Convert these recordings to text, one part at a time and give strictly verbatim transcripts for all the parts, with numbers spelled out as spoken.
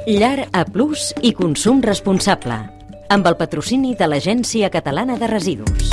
Llar A Plus i consum responsable, amb el patrocini de l'Agència Catalana de Residus.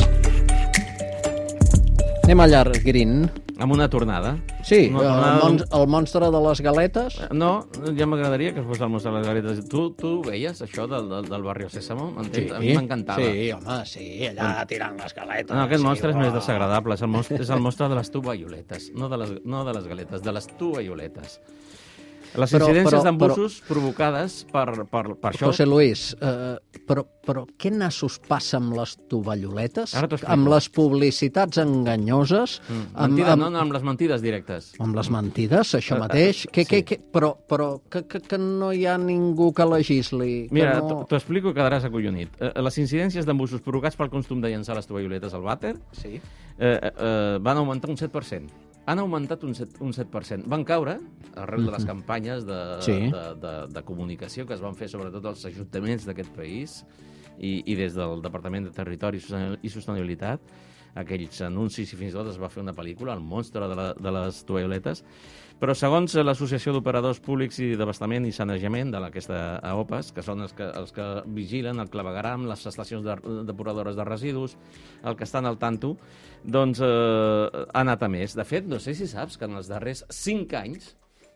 Anem a Llar Green. Amb una tornada. Sí, una tornada el, mon el monstre de les galetes. No, ja m'agradaria que fos el monstre de les galetes. Tu, tu veies això del, del, del Barrio Sésamo? Sí, a mi m'encantava. Sí, home, sí, allà tirant les galetes. No, aquest sí, monstre és uah. més desagradable. És el monstre, és el monstre de les tovalloletes, no de les, no de les galetes, de les tovalloletes. Les Però- incidències però- d'embussos provocades per, per, per això... José Luis, eh, però, però què nassos passa amb les tovalloletes? Ara t'ho explico. Amb les publicitats enganyoses? Mm. Amb, Mentida, amb, no, no, amb les mentides directes. amb les mentides, això Eh, mateix? eh, Que, que, sí. que, però però que, que, que no hi ha ningú que legisli? Que Mira, no... t'ho explico i quedaràs acollonit. Eh, les incidències d'embussos provocats pel costum de llançar les tovalloletes al vàter Sí. eh, eh, van augmentar un set per cent. Han augmentat un set, un set per cent. Van caure, arrel de les campanyes de, Sí. de, de, de comunicació que es van fer sobretot als ajuntaments d'aquest país i, i des del Departament de Territori i Sostenibilitat, aquells anuncis i fins i tot es va fer una pel·lícula, El monstre de, la, de les tovalloletes, però segons l'Associació d'Operadors Públics i d'Abastament i Sanejament de aquesta AOPAS, que són els que, els que vigilen el clavegueram, les estacions de, depuradores de residus, el que estan al tanto, doncs eh, ha anat a més. De fet, no sé si saps que en els darrers cinc anys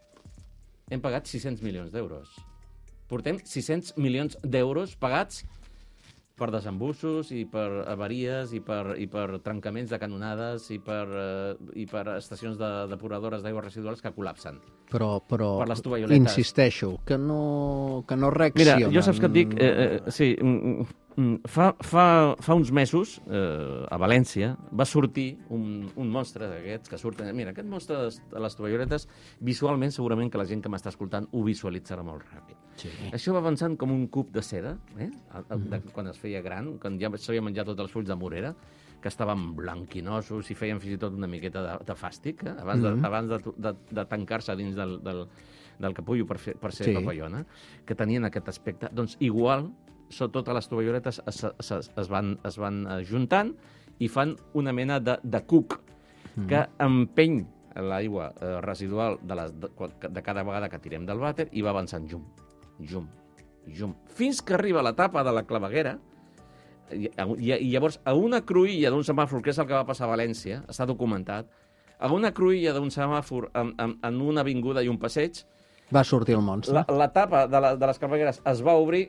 hem pagat sis-cents milions d'euros. Portem sis-cents milions d'euros pagats per desembussos i per avaries i per, i per trencaments de canonades i per, eh, i per estacions de depuradores d'aigües residuals que col·lapsen. Però, però Per les tovalloletes. insisteixo, que no, que no Mira, reaccionen. jo saps que et dic... Eh, eh, sí, mm, mm, fa, fa, fa uns mesos, eh, a València, va sortir un, un monstre d'aquests que surten... Mira, aquest monstre de les tovalloletes, visualment, segurament que la gent que m'està escoltant ho visualitzarà molt ràpid. Sí. Això va avançant com un cub de seda, eh? A- a- de, quan es feia gran, quan ja s'havia menjat tots els fulls de morera, que estaven blanquinosos i feien fins i tot una miqueta de, de fàstic, eh? abans, de, abans de, de, de tancar-se dins del, del, del capullo per, fer, per ser Sí. sí. papallona, que tenien aquest aspecte. Doncs igual, so, totes les tovalloletes es, es, es, van, es van eh, juntant i fan una mena de, de cuc que empeny l'aigua eh, residual de, les, de, de cada vegada que tirem del vàter i va avançant llum, llum, llum, fins que arriba a la tapa de la claveguera i, i, i llavors a una cruïlla d'un semàfor, que és el que va passar a València, està documentat, a una cruïlla d'un semàfor en, en, en una avinguda i un passeig, Va sortir el monstre. la, la tapa de, la, de les clavegueres es va obrir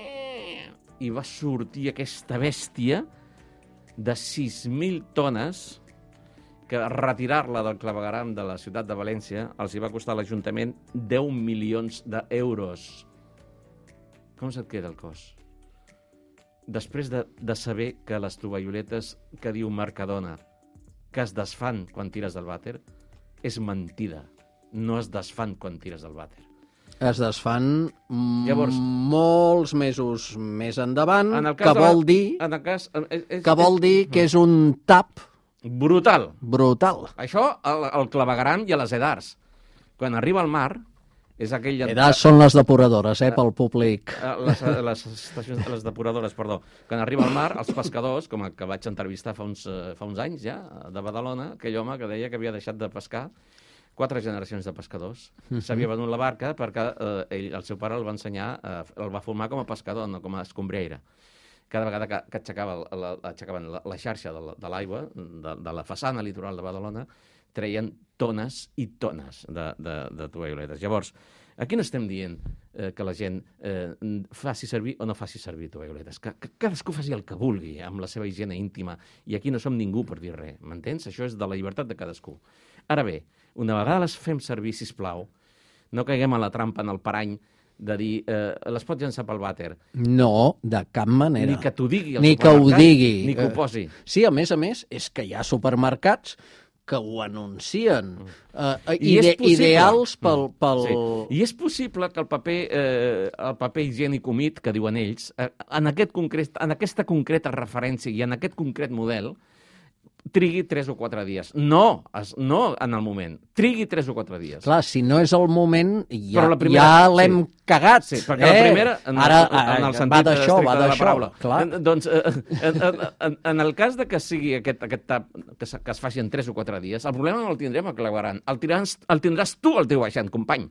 i va sortir aquesta bèstia de sis mil tones que retirar-la del clavegueram de la ciutat de València els hi va costar a l'Ajuntament deu milions d'euros. Com se't queda el cos? Després de, de saber que les tovalloletes que diu Mercadona que es desfan quan tires del vàter és mentida. No es desfan quan tires del vàter. Es desfan mm, Llavors- molts mesos més endavant, En el que cas de la- vol dir En el cas... És, és, que vol dir que és un tap brutal. brutal. Això al, al clavegueram i a les edars. Quan arriba al mar, és aquell... Edats són les depuradores, eh, pel públic. Eh, Les, les, estacions, les depuradores, perdó. Quan arriba al mar, els pescadors, com el que vaig entrevistar fa uns, eh, fa uns anys ja, de Badalona, aquell home que deia que havia deixat de pescar, quatre generacions de pescadors. S'havia venut la barca perquè eh, ell, el seu pare el va ensenyar, eh, el va formar com a pescador, no com a escombriaire. Cada vegada que, que aixecava la, aixecaven la, la xarxa de la- de l'aigua, de, de la façana litoral de Badalona, treien tones i tones de, de, de tovalloletes. Llavors, aquí no estem dient eh, que la gent eh, faci servir o no faci servir tovalloletes, que, que cadascú faci el que vulgui amb la seva higiene íntima, i aquí no som ningú per dir res, m'entens? Això és de la llibertat de cadascú. Ara bé, una vegada les fem servir, sisplau, no caiguem a la trampa, en el parany, de dir, eh, les pots llançar pel vàter. No, de cap manera. Ni que t'ho digui al Ni que ho supermercat, digui. ni que ho Eh, posi. Sí, a més a més, és que hi ha supermercats que ho anuncien. Uh, I és ide possible. ideals pel... pel... Sí. I és possible que el paper, eh, el paper higiènic humit, que diuen ells, eh, en, aquest concret, en aquesta concreta referència i en aquest concret model, trigui tres o quatre dies. No, es, no en el moment. Trigui tres o quatre dies. Clar, si no és el moment, ja, Però la primera- ja l'hem sí. cagat. Sí, perquè la primera, en, Ara, en el va sentit d'això, estricte va de la d'això, paraula. clar. En- Doncs, eh, en, en, en, en el cas de que sigui aquest, aquest tap que, se- que es faci en tres o quatre dies, el problema no el tindrem al clavegueram. El, tindràs, el tindràs tu al teu baixant, company.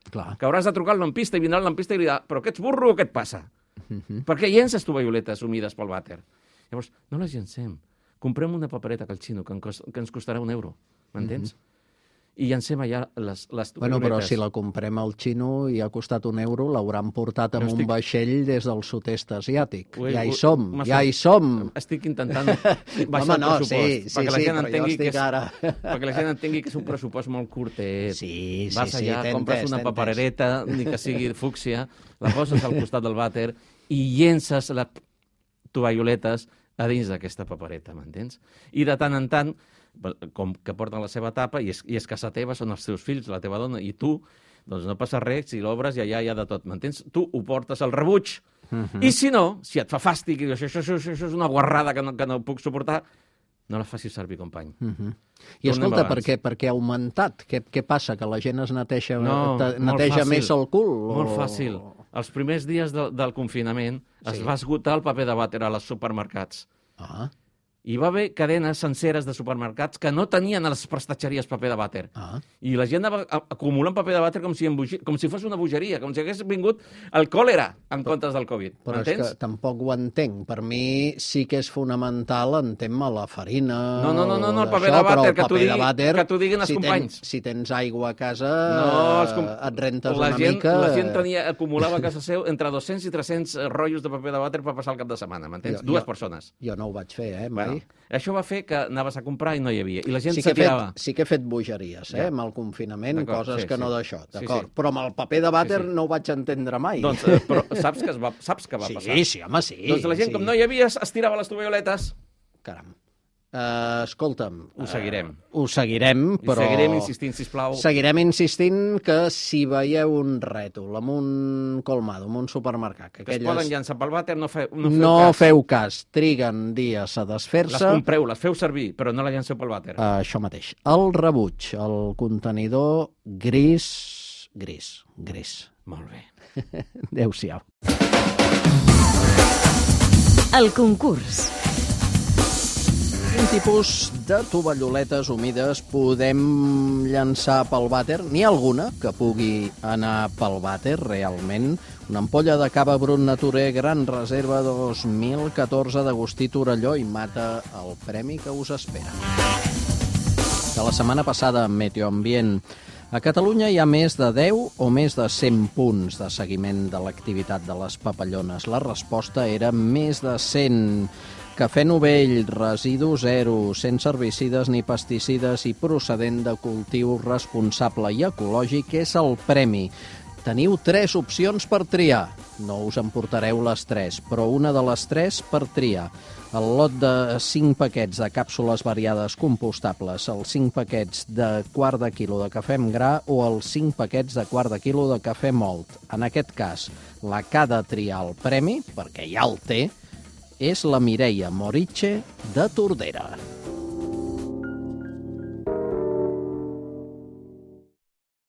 Clar. Que hauràs de trucar al lampista i vindrà el lampista i li dirà, però que ets burro o què et passa? Uh-huh. Per què llences tovalloletes humides pel vàter? Llavors, no les llencem. Comprem una papereta que al xino, que, en cost, que ens costarà un euro, m'entens? Uh-huh. I llancem allà les, les Bueno, tovalloletes. però si la comprem al xino i ha costat un euro, l'hauran portat amb No estic- un vaixell des del sud-est asiàtic. Ui, ja hi ui, som, m'ha ja sort- hi som. Estic intentant baixar Home, no, el pressupost, sí, sí, perquè la sí, gent però jo entengui que estic és, ara. perquè la gent entengui que és un pressupost molt curtet. Sí, sí, Vas sí, allà, t'he compres entès, una t'he entès. paperereta, ni que sigui fúcsia, la poses al costat del vàter i llences les tovalloletes a dins d'aquesta papereta, m'entens? I de tant en tant, com que porten la seva tapa, i és, i és casa teva, són els teus fills, la teva dona, i tu, doncs no passa res, si l'obres i allà hi ha de tot, m'entens? Tu ho portes al rebuig, Uh-huh. i si no, si et fa fàstic, i dius, això, això, això, això és una guarrada que no, que no puc suportar, no la facis servir, company. Uh-huh. I Tornem escolta, abans. per què, per què ha augmentat? Què, què passa? Que la gent es neteja, No, te- molt neteja fàcil. més el cul? Molt o... fàcil. Els primers dies de, del confinament Sí. es va esgotar el paper de vàter a els supermercats. Ah, Hi va haver cadenes senceres de supermercats que no tenien a les prestatgeries paper de vàter. ah. I la gent anava a- acumulant paper de vàter com si, embogi- com si fos una bogeria, com si hagués vingut el còlera en comptes del Covid. Però és que M'entens? tampoc ho entenc. Per mi sí que és fonamental, entenc-me, la farina... No, no, no, no, no, el o paper d'això, de vàter, però el que t'ho paper de digui- vàter, que t'ho diguin els si companys. Tens, si tens aigua a casa, No, els com- et rentes la una gent, mica... La gent tenia, acumulava a casa seu entre dos-cents i tres-cents rotllos de paper de vàter per passar el cap de setmana, m'entens? Jo- Dues jo- persones. Jo no ho vaig fer, eh, mai. Bueno, això va fer que anaves a comprar i no hi havia. I la gent Sí se que, he tirava. fet, sí que he fet bogeries, eh, Ja. amb el confinament, D'acord, coses sí, que sí. no d'això, Sí, d'acord. sí. Però amb el paper de vàter Sí, sí. no ho vaig entendre mai. Doncs, eh, però saps que, es va, saps que va sí, passar? sí, home, sí. Doncs la gent, sí. com no hi havia, es tirava les tovalloletes. Caram. Uh, escolta'm... Ho seguirem. Uh, ho seguirem, I però... seguirem insistint, sisplau. Seguirem insistint que si veieu un rètol amb un colmado, amb un supermercat, que, Que es poden llançar pel vàter, no, fe, no feu no cas. feu cas, triguen dies a Les desfer-se, compreu, les feu servir, però no la llanceu pel vàter. uh, això mateix. El rebuig, el contenidor gris, gris, gris. Molt bé. Adéu-siau. El concurs. Quin tipus de tovalloletes humides podem llançar pel vàter? N'hi ha alguna que pugui anar pel vàter, realment? Una ampolla de cava Brut Naturé, Gran Reserva dos mil catorze d'Agustí Torelló i mata el premi que us espera. De la setmana passada, en Meteoambient, a Catalunya hi ha més de deu o més de cent punts de seguiment de l'activitat de les papallones. La resposta era més de cent. Cafè Novell, residu zero, sense herbicides ni pesticides i procedent de cultiu responsable i ecològic és el premi. Teniu tres opcions per triar. No us emportareu les tres, però una de les tres per triar. El lot de cinc paquets de càpsules variades compostables, els cinc paquets de quart de quilo de cafè amb gra o els cinc paquets de quart de quilo de cafè mòlt. En aquest cas, la que ha de triar el premi, perquè ja el té, és la Mireia Moriche de Tordera.